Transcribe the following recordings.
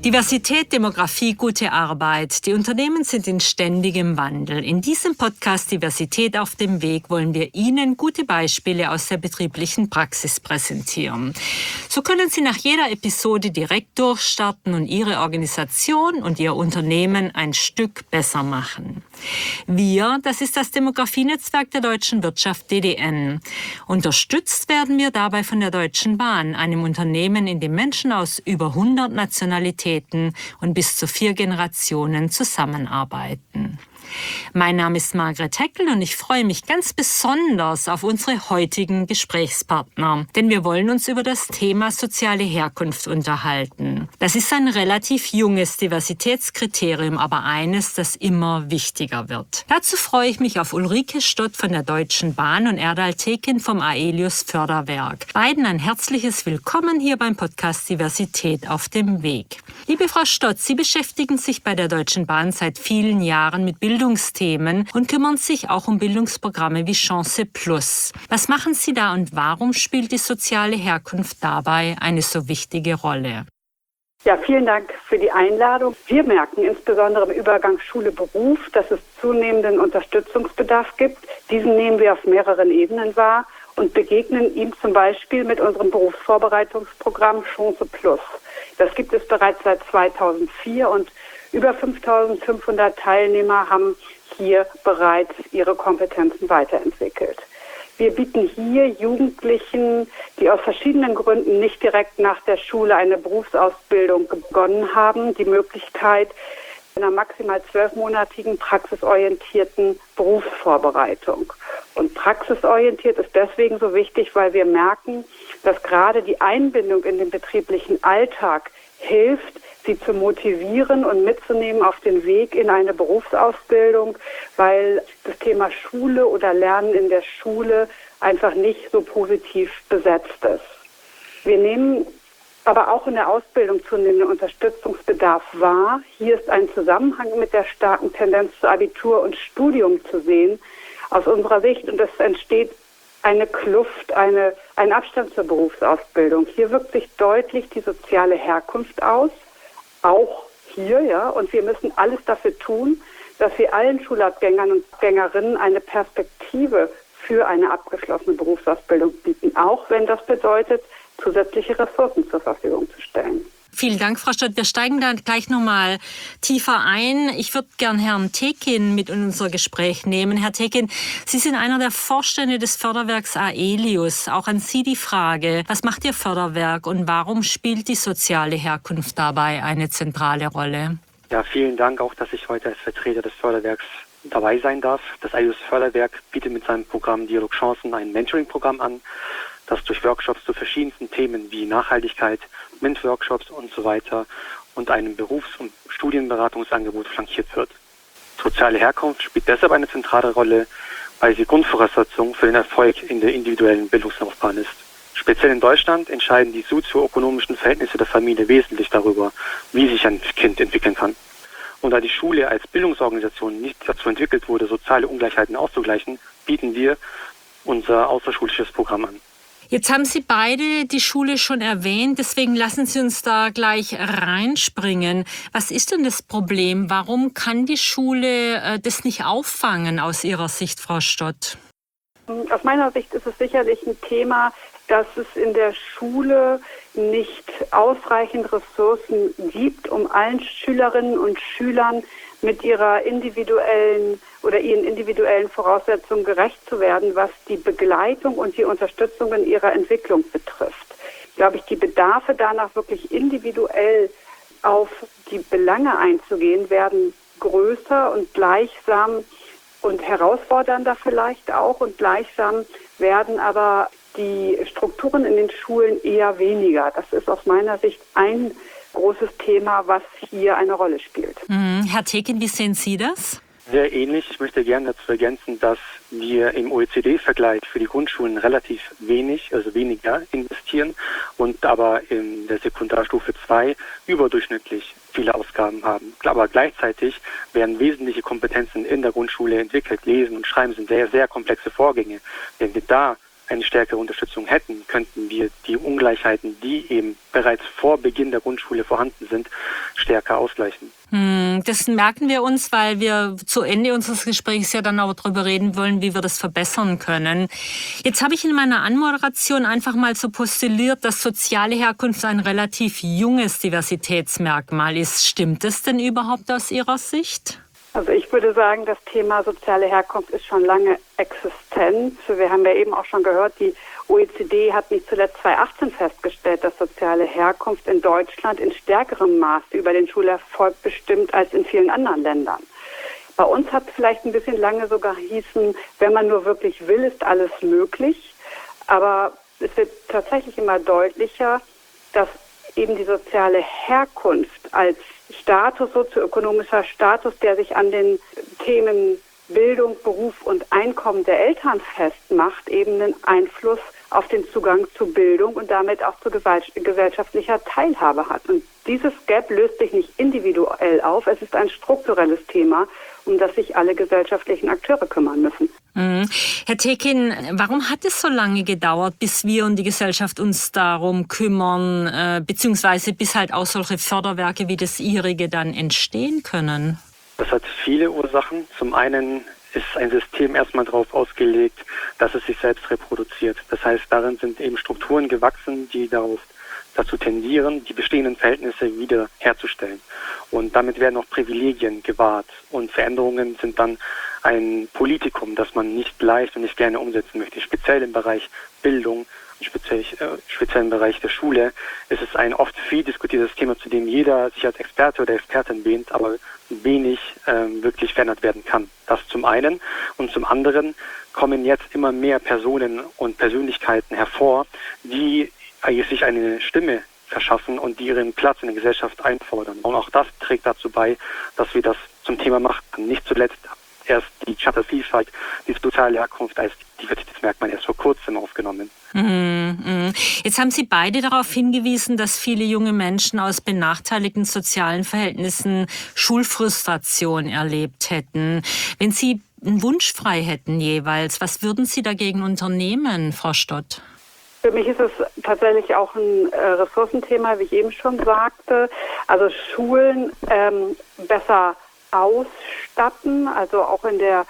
Diversität, Demografie, gute Arbeit. Die Unternehmen sind in ständigem Wandel. In diesem Podcast Diversität auf dem Weg wollen wir Ihnen gute Beispiele aus der betrieblichen Praxis präsentieren. So können Sie nach jeder Episode direkt durchstarten und Ihre Organisation und Ihr Unternehmen ein Stück besser machen. Wir, das ist das Demografienetzwerk der Deutschen Wirtschaft DDN. Unterstützt werden wir dabei von der Deutschen Bahn, einem Unternehmen, in dem Menschen aus über 100 Nationalitäten und bis zu 4 Generationen zusammenarbeiten. Mein Name ist Margret Heckel und ich freue mich ganz besonders auf unsere heutigen Gesprächspartner, denn wir wollen uns über das Thema soziale Herkunft unterhalten. Das ist ein relativ junges Diversitätskriterium, aber eines, das immer wichtiger wird. Dazu freue ich mich auf Ulrike Stott von der Deutschen Bahn und Erdal Tekin vom Aelius Förderwerk. Beiden ein herzliches Willkommen hier beim Podcast Diversität auf dem Weg. Liebe Frau Stott, Sie beschäftigen sich bei der Deutschen Bahn seit vielen Jahren mit Bildungsthemen und kümmern sich auch um Bildungsprogramme wie Chance Plus. Was machen Sie da und warum spielt die soziale Herkunft dabei eine so wichtige Rolle? Ja, vielen Dank für die Einladung. Wir merken insbesondere im Übergang Schule-Beruf, dass es zunehmenden Unterstützungsbedarf gibt. Diesen nehmen wir auf mehreren Ebenen wahr und begegnen ihm zum Beispiel mit unserem Berufsvorbereitungsprogramm Chance Plus. Das gibt es bereits seit 2004 und über 5.500 Teilnehmer haben hier bereits ihre Kompetenzen weiterentwickelt. Wir bieten hier Jugendlichen, die aus verschiedenen Gründen nicht direkt nach der Schule eine Berufsausbildung begonnen haben, die Möglichkeit einer maximal 12-monatigen praxisorientierten Berufsvorbereitung. Und praxisorientiert ist deswegen so wichtig, weil wir merken, dass gerade die Einbindung in den betrieblichen Alltag hilft, sie zu motivieren und mitzunehmen auf den Weg in eine Berufsausbildung, weil das Thema Schule oder Lernen in der Schule einfach nicht so positiv besetzt ist. Wir nehmen aber auch in der Ausbildung zunehmenden Unterstützungsbedarf wahr. Hier ist ein Zusammenhang mit der starken Tendenz zu Abitur und Studium zu sehen aus unserer Sicht, und es entsteht eine Kluft, ein Abstand zur Berufsausbildung. Hier wirkt sich deutlich die soziale Herkunft aus, auch hier, ja, und wir müssen alles dafür tun, dass wir allen Schulabgängern und Gängerinnen eine Perspektive für eine abgeschlossene Berufsausbildung bieten, auch wenn das bedeutet, zusätzliche Ressourcen zur Verfügung zu stellen. Vielen Dank, Frau Stott. Wir steigen da gleich nochmal tiefer ein. Ich würde gern Herrn Tekin mit in unser Gespräch nehmen. Herr Tekin, Sie sind einer der Vorstände des Förderwerks Aelius. Auch an Sie die Frage, was macht Ihr Förderwerk und warum spielt die soziale Herkunft dabei eine zentrale Rolle? Ja, vielen Dank auch, dass ich heute als Vertreter des Förderwerks dabei sein darf. Das Aelius Förderwerk bietet mit seinem Programm Dialog Chancen ein Mentoring-Programm an, das durch Workshops zu verschiedensten Themen wie Nachhaltigkeit, MINT-Workshops und so weiter und einem Berufs- und Studienberatungsangebot flankiert wird. Soziale Herkunft spielt deshalb eine zentrale Rolle, weil sie Grundvoraussetzung für den Erfolg in der individuellen Bildungslaufbahn ist. Speziell in Deutschland entscheiden die sozioökonomischen Verhältnisse der Familie wesentlich darüber, wie sich ein Kind entwickeln kann. Und da die Schule als Bildungsorganisation nicht dazu entwickelt wurde, soziale Ungleichheiten auszugleichen, bieten wir unser außerschulisches Programm an. Jetzt haben Sie beide die Schule schon erwähnt, deswegen lassen Sie uns da gleich reinspringen. Was ist denn das Problem? Warum kann die Schule das nicht auffangen aus Ihrer Sicht, Frau Stott? Aus meiner Sicht ist es sicherlich ein Thema, dass es in der Schule nicht ausreichend Ressourcen gibt, um allen Schülerinnen und Schülern mit ihren individuellen Voraussetzungen gerecht zu werden, was die Begleitung und die Unterstützung in ihrer Entwicklung betrifft. Glaube ich, die Bedarfe danach wirklich individuell auf die Belange einzugehen, werden größer und gleichsam und herausfordernder vielleicht auch, und gleichsam werden aber die Strukturen in den Schulen eher weniger. Das ist aus meiner Sicht ein großes Thema, was hier eine Rolle spielt. Herr Tekin, wie sehen Sie das? Sehr ähnlich. Ich möchte gerne dazu ergänzen, dass wir im OECD-Vergleich für die Grundschulen relativ weniger investieren und aber in der Sekundarstufe 2 überdurchschnittlich viele Ausgaben haben. Aber gleichzeitig werden wesentliche Kompetenzen in der Grundschule entwickelt. Lesen und Schreiben sind sehr, sehr komplexe Vorgänge. Wenn wir da eine stärkere Unterstützung hätten, könnten wir die Ungleichheiten, die eben bereits vor Beginn der Grundschule vorhanden sind, stärker ausgleichen. Das merken wir uns, weil wir zu Ende unseres Gesprächs ja dann auch darüber reden wollen, wie wir das verbessern können. Jetzt habe ich in meiner Anmoderation einfach mal so postuliert, dass soziale Herkunft ein relativ junges Diversitätsmerkmal ist. Stimmt es denn überhaupt aus Ihrer Sicht? Also ich würde sagen, das Thema soziale Herkunft ist schon lange existent. Wir haben ja eben auch schon gehört, die OECD hat nicht zuletzt 2018 festgestellt, dass soziale Herkunft in Deutschland in stärkerem Maße über den Schulerfolg bestimmt als in vielen anderen Ländern. Bei uns hat es vielleicht ein bisschen lange sogar hießen, wenn man nur wirklich will, ist alles möglich. Aber es wird tatsächlich immer deutlicher, dass eben die soziale Herkunft als Status, sozioökonomischer Status, der sich an den Themen Bildung, Beruf und Einkommen der Eltern festmacht, eben einen Einfluss auf den Zugang zu Bildung und damit auch zu gesellschaftlicher Teilhabe hat. Und dieses Gap löst sich nicht individuell auf, es ist ein strukturelles Thema, um das sich alle gesellschaftlichen Akteure kümmern müssen. Herr Tekin, warum hat es so lange gedauert, bis wir und die Gesellschaft uns darum kümmern, beziehungsweise bis halt auch solche Förderwerke wie das Ihrige dann entstehen können? Das hat viele Ursachen. Zum einen ist ein System erstmal darauf ausgelegt, dass es sich selbst reproduziert. Das heißt, darin sind eben Strukturen gewachsen, die dazu tendieren, die bestehenden Verhältnisse wieder herzustellen. Und damit werden auch Privilegien gewahrt. Und Veränderungen sind dann ein Politikum, das man nicht leicht und nicht gerne umsetzen möchte. Speziell im Bereich Bildung, speziell im Bereich der Schule, ist es ein oft viel diskutiertes Thema, zu dem jeder sich als Experte oder Expertin wähnt, aber wenig wirklich verändert werden kann. Das zum einen. Und zum anderen kommen jetzt immer mehr Personen und Persönlichkeiten hervor, die sich eine Stimme verschaffen und die ihren Platz in der Gesellschaft einfordern. Und auch das trägt dazu bei, dass wir das zum Thema machen. Nicht zuletzt erst die Charta Vielfalt, die soziale Herkunft als Diversitätsmerkmal erst vor kurzem aufgenommen. Jetzt haben Sie beide darauf hingewiesen, dass viele junge Menschen aus benachteiligten sozialen Verhältnissen Schulfrustration erlebt hätten. Wenn Sie einen Wunsch frei hätten jeweils, was würden Sie dagegen unternehmen, Frau Stott? Für mich ist es tatsächlich auch ein Ressourcenthema, wie ich eben schon sagte. Also Schulen besser ausstatten, also auch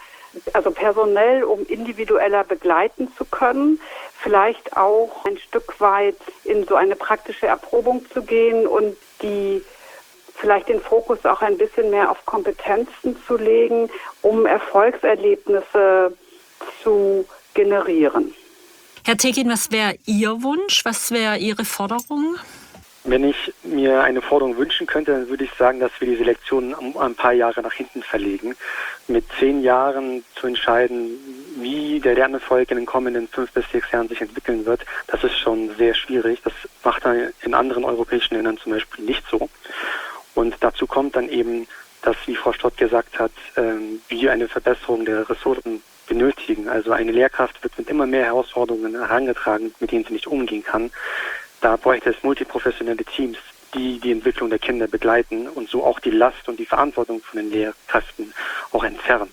personell, um individueller begleiten zu können. Vielleicht auch ein Stück weit in so eine praktische Erprobung zu gehen und vielleicht den Fokus auch ein bisschen mehr auf Kompetenzen zu legen, um Erfolgserlebnisse zu generieren. Herr Tekin, was wäre Ihr Wunsch? Was wäre Ihre Forderung? Wenn ich mir eine Forderung wünschen könnte, dann würde ich sagen, dass wir die Selektion um ein paar Jahre nach hinten verlegen. Mit 10 Jahren zu entscheiden, wie der Lernerfolg in den kommenden 5 bis 6 Jahren sich entwickeln wird, das ist schon sehr schwierig. Das macht dann in anderen europäischen Ländern zum Beispiel nicht so. Und dazu kommt dann eben, dass, wie Frau Stott gesagt hat, wir eine Verbesserung der Ressourcen benötigen. Also eine Lehrkraft wird mit immer mehr Herausforderungen herangetragen, mit denen sie nicht umgehen kann. Da bräuchte es multiprofessionelle Teams, die die Entwicklung der Kinder begleiten und so auch die Last und die Verantwortung von den Lehrkräften auch entfernen.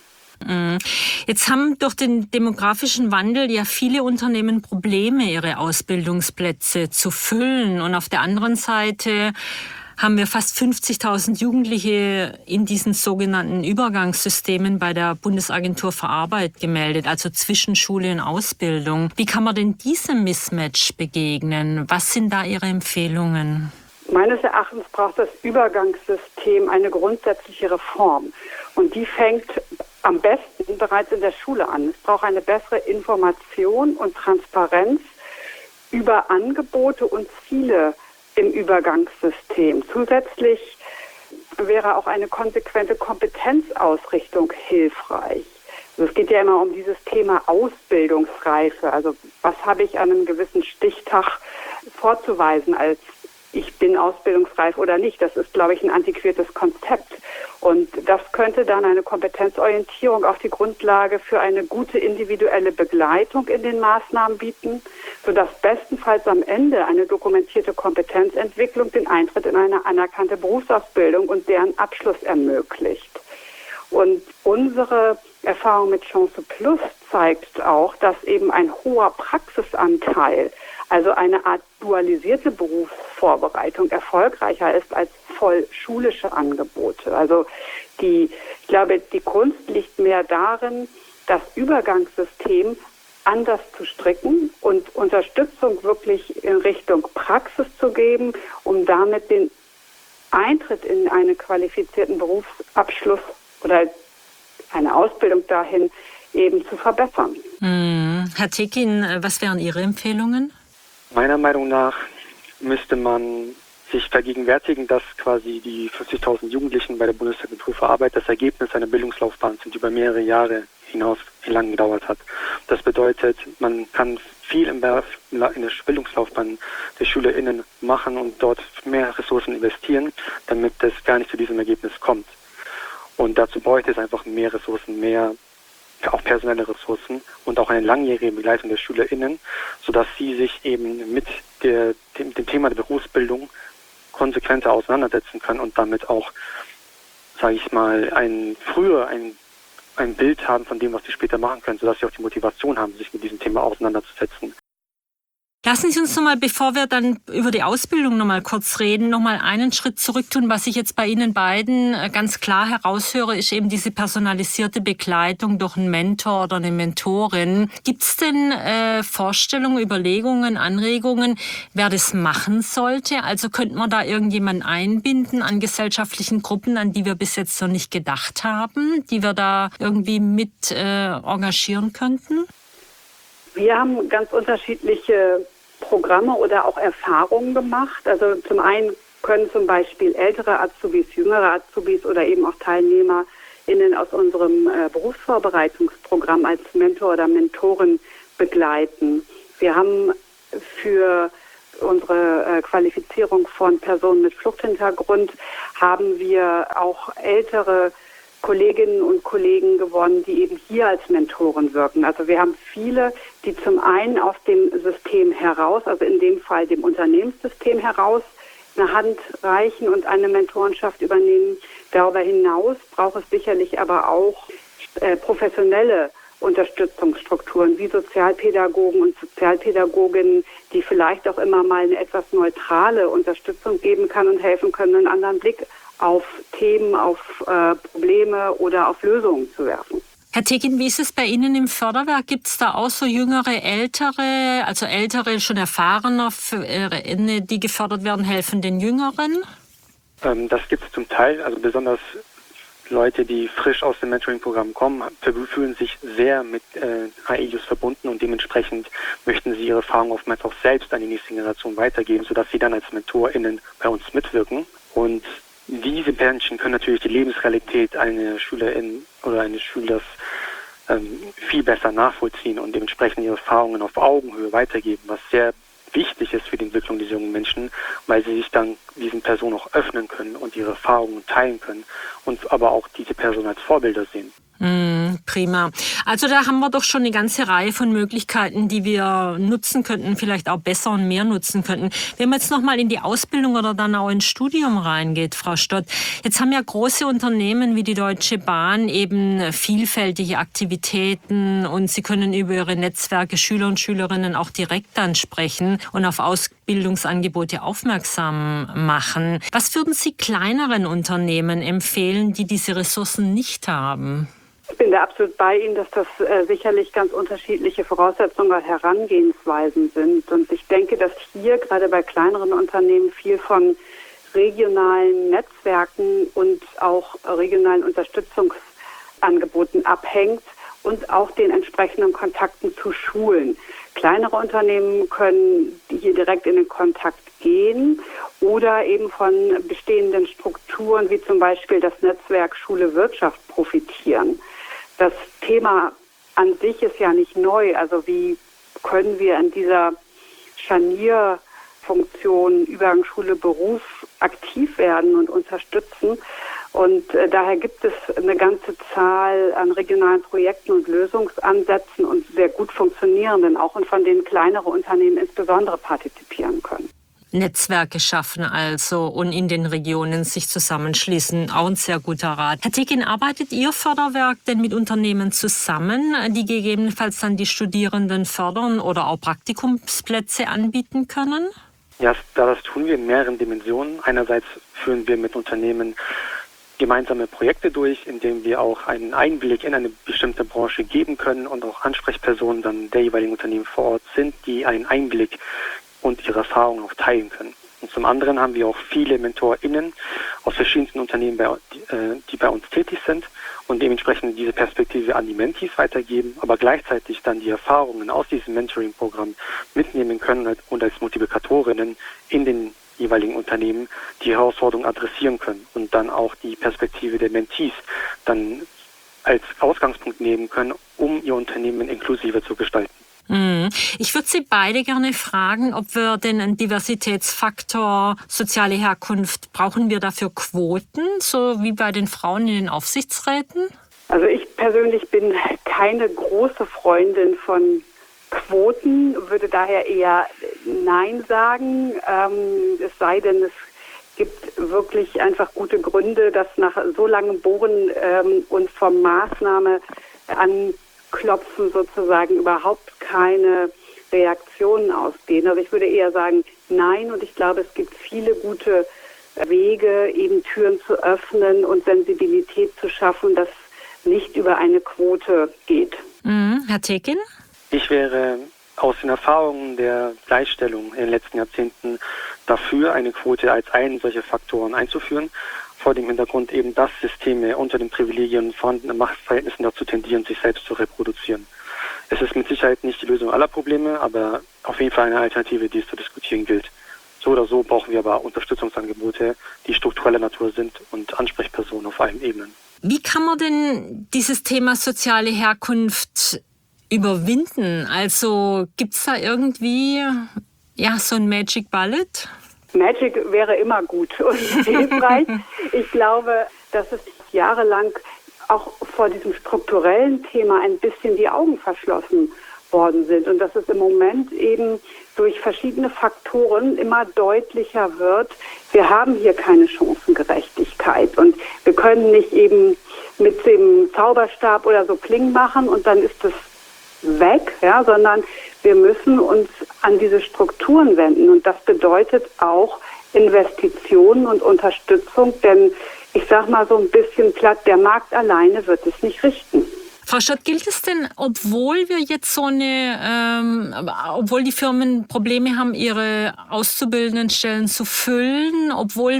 Jetzt haben durch den demografischen Wandel ja viele Unternehmen Probleme, ihre Ausbildungsplätze zu füllen. Und auf der anderen Seite haben wir fast 50.000 Jugendliche in diesen sogenannten Übergangssystemen bei der Bundesagentur für Arbeit gemeldet, also zwischen Schule und Ausbildung. Wie kann man denn diesem Mismatch begegnen? Was sind da Ihre Empfehlungen? Meines Erachtens braucht das Übergangssystem eine grundsätzliche Reform. Und die fängt am besten bereits in der Schule an. Es braucht eine bessere Information und Transparenz über Angebote und Ziele im Übergangssystem. Zusätzlich wäre auch eine konsequente Kompetenzausrichtung hilfreich. Also es geht ja immer um dieses Thema Ausbildungsreife. Also was habe ich an einem gewissen Stichtag vorzuweisen als ich bin ausbildungsreif oder nicht. Das ist, glaube ich, ein antiquiertes Konzept. Und das könnte dann eine Kompetenzorientierung auf die Grundlage für eine gute individuelle Begleitung in den Maßnahmen bieten, sodass bestenfalls am Ende eine dokumentierte Kompetenzentwicklung den Eintritt in eine anerkannte Berufsausbildung und deren Abschluss ermöglicht. Und unsere Erfahrung mit Chance Plus zeigt auch, dass eben ein hoher Praxisanteil, also eine Art dualisierte Berufsvorbereitung, erfolgreicher ist als voll schulische Angebote. Also ich glaube, die Kunst liegt mehr darin, das Übergangssystem anders zu stricken und Unterstützung wirklich in Richtung Praxis zu geben, um damit den Eintritt in einen qualifizierten Berufsabschluss oder eine Ausbildung dahin eben zu verbessern. Herr Tekin, was wären Ihre Empfehlungen? Meiner Meinung nach müsste man sich vergegenwärtigen, dass quasi die 50.000 Jugendlichen bei der Bundesagentur für Arbeit das Ergebnis einer Bildungslaufbahn sind, die über mehrere Jahre hinaus lang gedauert hat. Das bedeutet, man kann viel in der Bildungslaufbahn der SchülerInnen machen und dort mehr Ressourcen investieren, damit es gar nicht zu diesem Ergebnis kommt. Und dazu bräuchte es einfach mehr Ressourcen, auch personelle Ressourcen und auch eine langjährige Begleitung der SchülerInnen, sodass sie sich eben mit dem Thema der Berufsbildung konsequenter auseinandersetzen können und damit auch, sage ich mal, ein Bild haben von dem, was sie später machen können, sodass sie auch die Motivation haben, sich mit diesem Thema auseinanderzusetzen. Lassen Sie uns nochmal, bevor wir dann über die Ausbildung nochmal kurz reden, nochmal einen Schritt zurück tun. Was ich jetzt bei Ihnen beiden ganz klar heraushöre, ist eben diese personalisierte Begleitung durch einen Mentor oder eine Mentorin. Gibt es denn Vorstellungen, Überlegungen, Anregungen, wer das machen sollte? Also könnte man da irgendjemanden einbinden an gesellschaftlichen Gruppen, an die wir bis jetzt noch nicht gedacht haben, die wir da irgendwie mit engagieren könnten? Wir haben ganz unterschiedliche Programme oder auch Erfahrungen gemacht. Also zum einen können zum Beispiel ältere Azubis, jüngere Azubis oder eben auch TeilnehmerInnen aus unserem Berufsvorbereitungsprogramm als Mentor oder Mentorin begleiten. Wir haben für unsere Qualifizierung von Personen mit Fluchthintergrund haben wir auch ältere Kolleginnen und Kollegen gewonnen, die eben hier als Mentoren wirken. Also wir haben viele, die zum einen aus dem System heraus, also in dem Fall dem Unternehmenssystem heraus, eine Hand reichen und eine Mentorenschaft übernehmen. Darüber hinaus braucht es sicherlich aber auch professionelle Unterstützungsstrukturen wie Sozialpädagogen und Sozialpädagoginnen, die vielleicht auch immer mal eine etwas neutrale Unterstützung geben kann und helfen können, einen anderen Blick auf Themen, auf Probleme oder auf Lösungen zu werfen. Herr Tekin, wie ist es bei Ihnen im Förderwerk? Gibt es da auch so jüngere, ältere, also ältere, schon erfahrener, die gefördert werden, helfen den Jüngeren? Das gibt es zum Teil, also besonders Leute, die frisch aus dem Mentoring-Programm kommen, fühlen sich sehr mit AEJUS verbunden und dementsprechend möchten sie ihre Erfahrungen oftmals auch selbst an die nächste Generation weitergeben, sodass sie dann als MentorInnen bei uns mitwirken. Und diese Menschen können natürlich die Lebensrealität einer Schülerin oder eines Schülers viel besser nachvollziehen und dementsprechend ihre Erfahrungen auf Augenhöhe weitergeben, was sehr wichtig ist für die Entwicklung dieser jungen Menschen, weil sie sich dann diesen Personen auch öffnen können und ihre Erfahrungen teilen können und aber auch diese Personen als Vorbilder sehen. Prima. Also da haben wir doch schon eine ganze Reihe von Möglichkeiten, die wir nutzen könnten, vielleicht auch besser und mehr nutzen könnten. Wenn man jetzt nochmal in die Ausbildung oder dann auch ins Studium reingeht, Frau Stott, jetzt haben ja große Unternehmen wie die Deutsche Bahn eben vielfältige Aktivitäten und sie können über ihre Netzwerke Schüler und Schülerinnen auch direkt ansprechen und auf Ausbildungsangebote aufmerksam machen. Was würden Sie kleineren Unternehmen empfehlen, die diese Ressourcen nicht haben? Ich bin da absolut bei Ihnen, dass das sicherlich ganz unterschiedliche Voraussetzungen und Herangehensweisen sind. Und ich denke, dass hier gerade bei kleineren Unternehmen viel von regionalen Netzwerken und auch regionalen Unterstützungsangeboten abhängt und auch den entsprechenden Kontakten zu Schulen. Kleinere Unternehmen können hier direkt in den Kontakt gehen oder eben von bestehenden Strukturen wie zum Beispiel das Netzwerk Schule Wirtschaft profitieren. Das Thema an sich ist ja nicht neu. Also wie können wir in dieser Scharnierfunktion Übergang Schule Beruf aktiv werden und unterstützen? Und daher gibt es eine ganze Zahl an regionalen Projekten und Lösungsansätzen und sehr gut funktionierenden, auch und von denen kleinere Unternehmen insbesondere partizipieren können. Netzwerke schaffen also und in den Regionen sich zusammenschließen. Auch ein sehr guter Rat. Herr Tekin, arbeitet Ihr Förderwerk denn mit Unternehmen zusammen, die gegebenenfalls dann die Studierenden fördern oder auch Praktikumsplätze anbieten können? Ja, das tun wir in mehreren Dimensionen. Einerseits führen wir mit Unternehmen gemeinsame Projekte durch, indem wir auch einen Einblick in eine bestimmte Branche geben können und auch Ansprechpersonen dann der jeweiligen Unternehmen vor Ort sind, die einen Einblick und ihre Erfahrungen auch teilen können. Und zum anderen haben wir auch viele MentorInnen aus verschiedensten Unternehmen, die bei uns tätig sind und dementsprechend diese Perspektive an die Mentees weitergeben, aber gleichzeitig dann die Erfahrungen aus diesem Mentoring-Programm mitnehmen können und als Multiplikatorinnen in den jeweiligen Unternehmen die Herausforderungen adressieren können und dann auch die Perspektive der Mentees dann als Ausgangspunkt nehmen können, um ihr Unternehmen inklusiver zu gestalten. Ich würde Sie beide gerne fragen, ob wir denn einen Diversitätsfaktor soziale Herkunft, brauchen wir dafür Quoten, so wie bei den Frauen in den Aufsichtsräten? Also ich persönlich bin keine große Freundin von Quoten, würde daher eher Nein sagen, es sei denn, es gibt wirklich einfach gute Gründe, dass nach so langem Bohren und vom Maßnahme anklopfen sozusagen überhaupt keine Reaktionen ausgehen. Also ich würde eher sagen Nein, und ich glaube, es gibt viele gute Wege, eben Türen zu öffnen und Sensibilität zu schaffen, dass nicht über eine Quote geht. Herr Tekin? Ich wäre aus den Erfahrungen der Gleichstellung in den letzten Jahrzehnten dafür, eine Quote als einen solcher Faktoren einzuführen, vor dem Hintergrund eben, dass Systeme unter den Privilegien und vorhandenen Machtverhältnissen dazu tendieren, sich selbst zu reproduzieren. Es ist mit Sicherheit nicht die Lösung aller Probleme, aber auf jeden Fall eine Alternative, die es zu diskutieren gilt. So oder so brauchen wir aber Unterstützungsangebote, die struktureller Natur sind und Ansprechpersonen auf allen Ebenen. Wie kann man denn dieses Thema soziale Herkunft überwinden? Also gibt es da irgendwie so ein Magic Bullet? Magic wäre immer gut und hilfreich. Ich glaube, dass es jahrelang auch vor diesem strukturellen Thema ein bisschen die Augen verschlossen worden sind und dass es im Moment eben durch verschiedene Faktoren immer deutlicher wird, wir haben hier keine Chancengerechtigkeit und wir können nicht eben mit dem Zauberstab oder so Kling machen und dann ist es weg, sondern wir müssen uns an diese Strukturen wenden und das bedeutet auch Investitionen und Unterstützung, denn ich sage mal so ein bisschen platt, der Markt alleine wird es nicht richten. Frau Stott, gilt es denn, obwohl wir jetzt obwohl die Firmen Probleme haben, ihre Auszubildendenstellen zu füllen, obwohl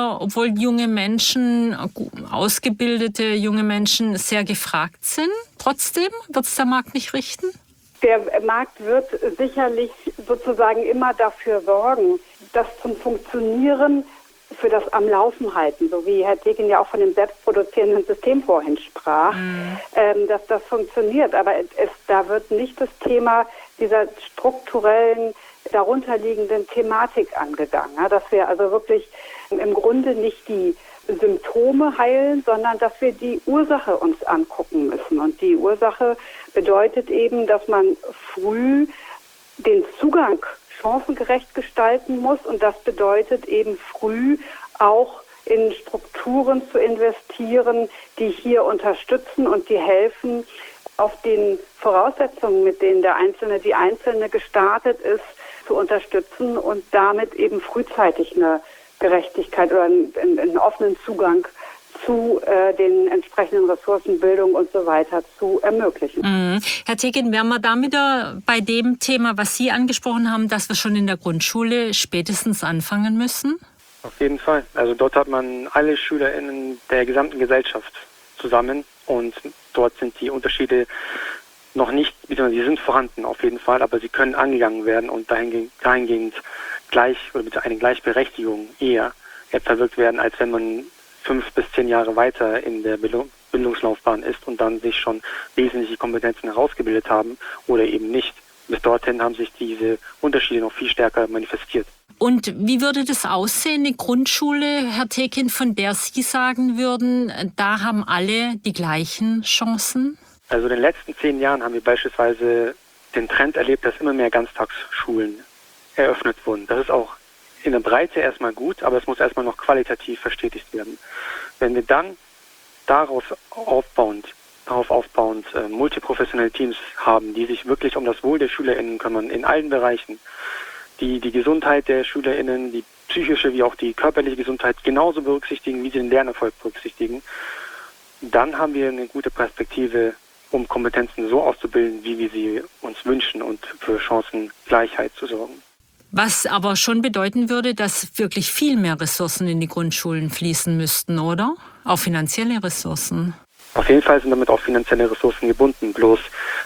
junge Menschen, ausgebildete junge Menschen sehr gefragt sind, trotzdem wird es der Markt nicht richten? Der Markt wird sicherlich sozusagen immer dafür sorgen, dass zum Funktionieren für das am Laufen halten, so wie Herr Tekin ja auch von dem selbstproduzierenden System vorhin sprach, dass das funktioniert. Aber da wird nicht das Thema dieser strukturellen, darunterliegenden Thematik angegangen. Dass wir also wirklich im Grunde nicht die Symptome heilen, sondern dass wir die Ursache uns angucken müssen. Und die Ursache bedeutet eben, dass man früh den Zugang chancengerecht gestalten muss und das bedeutet eben früh auch in Strukturen zu investieren, die hier unterstützen und die helfen, auf den Voraussetzungen, mit denen die Einzelne gestartet ist, zu unterstützen und damit eben frühzeitig eine Gerechtigkeit oder einen offenen Zugang zu den entsprechenden Ressourcen, Bildung und so weiter zu ermöglichen. Herr Tekin, wären wir da wieder bei dem Thema, was Sie angesprochen haben, dass wir schon in der Grundschule spätestens anfangen müssen? Auf jeden Fall. Also dort hat man alle SchülerInnen der gesamten Gesellschaft zusammen und dort sind die Unterschiede noch nicht, beziehungsweise sie sind vorhanden auf jeden Fall, aber sie können angegangen werden und dahingehend gleich oder mit einer Gleichberechtigung eher verwirkt werden, als wenn man 5 bis 10 Jahre weiter in der Bildungslaufbahn ist und dann sich schon wesentliche Kompetenzen herausgebildet haben oder eben nicht. Bis dorthin haben sich diese Unterschiede noch viel stärker manifestiert. Und wie würde das aussehen, eine Grundschule, Herr Tekin, von der Sie sagen würden, da haben alle die gleichen Chancen? Also in den letzten 10 Jahren haben wir beispielsweise den Trend erlebt, dass immer mehr Ganztagsschulen eröffnet wurden. Das ist auch in der Breite erstmal gut, aber es muss erstmal noch qualitativ verstetigt werden. Wenn wir dann darauf aufbauend multiprofessionelle Teams haben, die sich wirklich um das Wohl der SchülerInnen kümmern, in allen Bereichen, die Gesundheit der SchülerInnen, die psychische wie auch die körperliche Gesundheit genauso berücksichtigen, wie sie den Lernerfolg berücksichtigen, dann haben wir eine gute Perspektive, um Kompetenzen so auszubilden, wie wir sie uns wünschen und für Chancengleichheit zu sorgen. Was aber schon bedeuten würde, dass wirklich viel mehr Ressourcen in die Grundschulen fließen müssten, oder? Auch finanzielle Ressourcen. Auf jeden Fall sind damit auch finanzielle Ressourcen gebunden. Bloß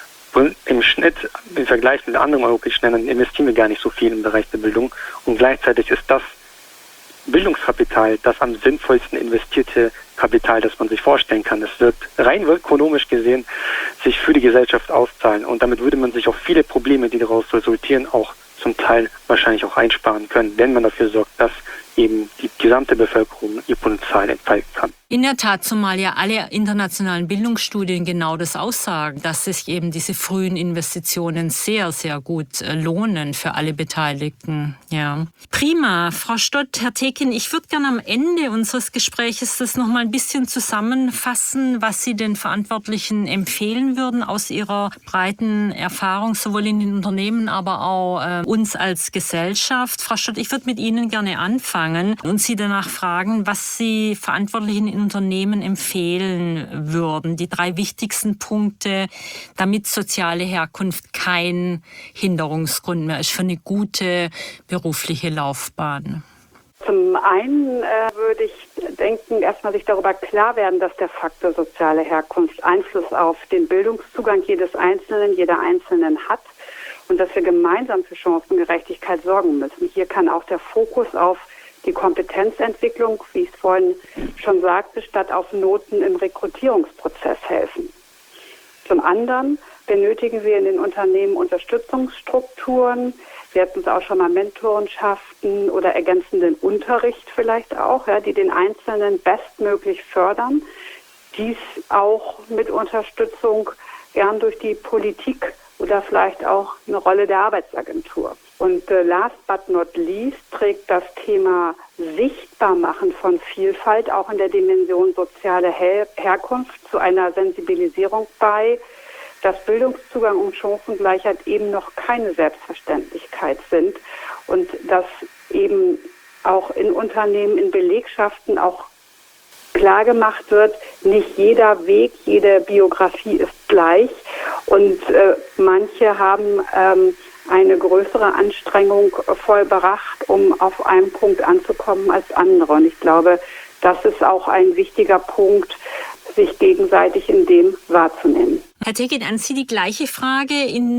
im Schnitt, im Vergleich mit anderen europäischen Ländern, investieren wir gar nicht so viel im Bereich der Bildung. Und gleichzeitig ist das Bildungskapital das am sinnvollsten investierte Kapital, das man sich vorstellen kann. Es wird rein ökonomisch gesehen sich für die Gesellschaft auszahlen. Und damit würde man sich auch viele Probleme, die daraus resultieren, auch zum Teil wahrscheinlich auch einsparen können, wenn man dafür sorgt, dass eben die gesamte Bevölkerung ihr Potenzial entfalten kann. In der Tat, zumal ja alle internationalen Bildungsstudien genau das aussagen, dass sich eben diese frühen Investitionen sehr, sehr gut lohnen für alle Beteiligten. Ja. Prima. Frau Stott, Herr Tekin, ich würde gerne am Ende unseres Gesprächs das noch mal ein bisschen zusammenfassen, was Sie den Verantwortlichen empfehlen würden aus Ihrer breiten Erfahrung, sowohl in den Unternehmen, aber auch uns als Gesellschaft. Frau Stott, ich würde mit Ihnen gerne anfangen und Sie danach fragen, was Sie Verantwortlichen in Unternehmen empfehlen würden. Die 3 wichtigsten Punkte, damit soziale Herkunft kein Hinderungsgrund mehr ist für eine gute berufliche Laufbahn. Zum einen würde ich denken, erstmal sich darüber klar werden, dass der Faktor soziale Herkunft Einfluss auf den Bildungszugang jedes Einzelnen, jeder Einzelnen hat und dass wir gemeinsam für Chancengerechtigkeit sorgen müssen. Hier kann auch der Fokus auf die Kompetenzentwicklung, wie ich es vorhin schon sagte, statt auf Noten im Rekrutierungsprozess helfen. Zum anderen benötigen wir in den Unternehmen Unterstützungsstrukturen. Wir hatten es auch schon mal Mentorenschaften oder ergänzenden Unterricht vielleicht auch, ja, die den Einzelnen bestmöglich fördern. Dies auch mit Unterstützung gern durch die Politik oder vielleicht auch eine Rolle der Arbeitsagentur. Und last but not least trägt das Thema Sichtbarmachen von Vielfalt auch in der Dimension soziale Herkunft zu einer Sensibilisierung bei, dass Bildungszugang und Chancengleichheit eben noch keine Selbstverständlichkeit sind und dass eben auch in Unternehmen, in Belegschaften auch klar gemacht wird, nicht jeder Weg, jede Biografie ist gleich und manche haben eine größere Anstrengung vollbracht, um auf einem Punkt anzukommen als andere. Und ich glaube, das ist auch ein wichtiger Punkt, sich gegenseitig in dem wahrzunehmen. Herr Tekin, an Sie die gleiche Frage,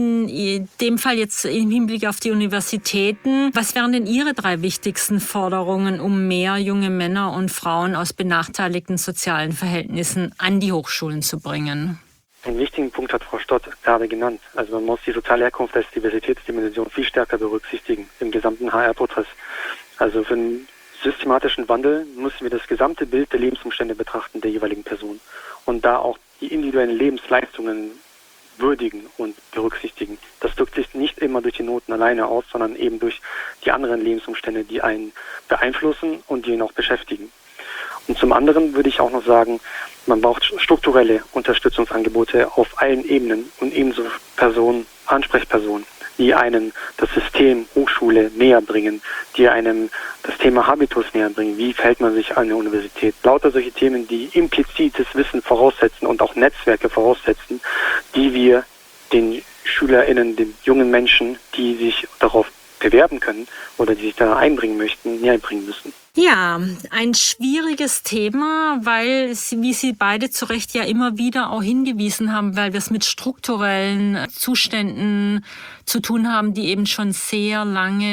in dem Fall jetzt im Hinblick auf die Universitäten. Was wären denn Ihre 3 wichtigsten Forderungen, um mehr junge Männer und Frauen aus benachteiligten sozialen Verhältnissen an die Hochschulen zu bringen? Einen wichtigen Punkt hat Frau Stott gerade genannt. Also man muss die soziale Herkunft als Diversitätsdimension viel stärker berücksichtigen im gesamten HR-Prozess. Also für einen systematischen Wandel müssen wir das gesamte Bild der Lebensumstände betrachten der jeweiligen Person und da auch die individuellen Lebensleistungen würdigen und berücksichtigen. Das drückt sich nicht immer durch die Noten alleine aus, sondern eben durch die anderen Lebensumstände, die einen beeinflussen und die ihn auch beschäftigen. Und zum anderen würde ich auch noch sagen, man braucht strukturelle Unterstützungsangebote auf allen Ebenen und ebenso Ansprechpersonen, die einem das System Hochschule näher bringen, die einem das Thema Habitus näher bringen. Wie verhält man sich an der Universität? Lauter solche Themen, die implizites Wissen voraussetzen und auch Netzwerke voraussetzen, die wir den SchülerInnen, den jungen Menschen, die sich darauf bewerben können oder die sich da einbringen möchten, näher bringen müssen. Ja, ein schwieriges Thema, weil, wie Sie beide zu Recht ja immer wieder auch hingewiesen haben, weil wir es mit strukturellen Zuständen zu tun haben, die eben schon sehr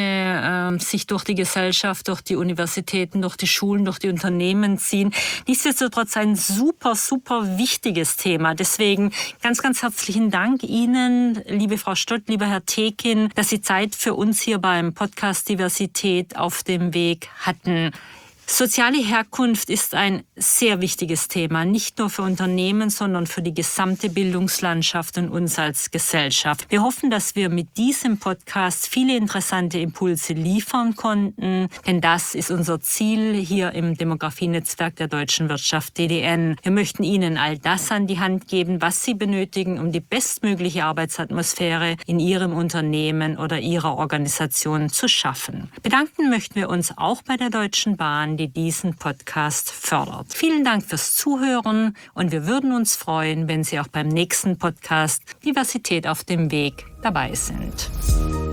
lange sich durch die Gesellschaft, durch die Universitäten, durch die Schulen, durch die Unternehmen ziehen. Nichtsdestotrotz ein super, super wichtiges Thema. Deswegen ganz, ganz herzlichen Dank Ihnen, liebe Frau Stott, lieber Herr Tekin, dass Sie Zeit für uns hier beim Podcast Diversität auf dem Weg hatten. Soziale Herkunft ist ein sehr wichtiges Thema, nicht nur für Unternehmen, sondern für die gesamte Bildungslandschaft und uns als Gesellschaft. Wir hoffen, dass wir mit diesem Podcast viele interessante Impulse liefern konnten, denn das ist unser Ziel hier im Demografienetzwerk der Deutschen Wirtschaft DDN. Wir möchten Ihnen all das an die Hand geben, was Sie benötigen, um die bestmögliche Arbeitsatmosphäre in Ihrem Unternehmen oder Ihrer Organisation zu schaffen. Bedanken möchten wir uns auch bei der Deutschen Bahn, die diesen Podcast fördert. Vielen Dank fürs Zuhören und wir würden uns freuen, wenn Sie auch beim nächsten Podcast Diversität auf dem Weg dabei sind.